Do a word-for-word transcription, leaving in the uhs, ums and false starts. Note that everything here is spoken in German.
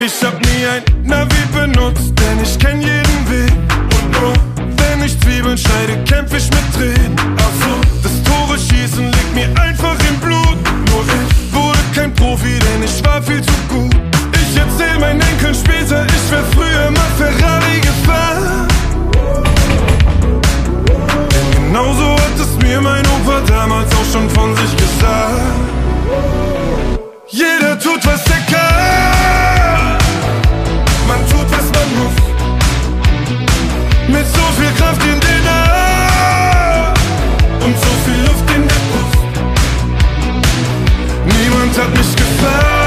Ich hab nie ein Navi benutzt, denn ich kenn jeden Weg. Und nur wenn ich Zwiebeln schneide, kämpf ich mit Tränen. Ach so, das Tore schießen liegt mir einfach im Blut. Nur ich wurde kein Profi, denn ich war viel zu gut. Ich erzähl meinen Enkeln später, ich wär früher mal Ferrari gefahren. Denn genauso hat es mir mein Opa damals auch schon von sich gesagt. Jeder tut, was er kann. Man tut, was man muss. Mit so viel Kraft in den Armen und so viel Luft in der Brust. Niemand hat mich gefragt.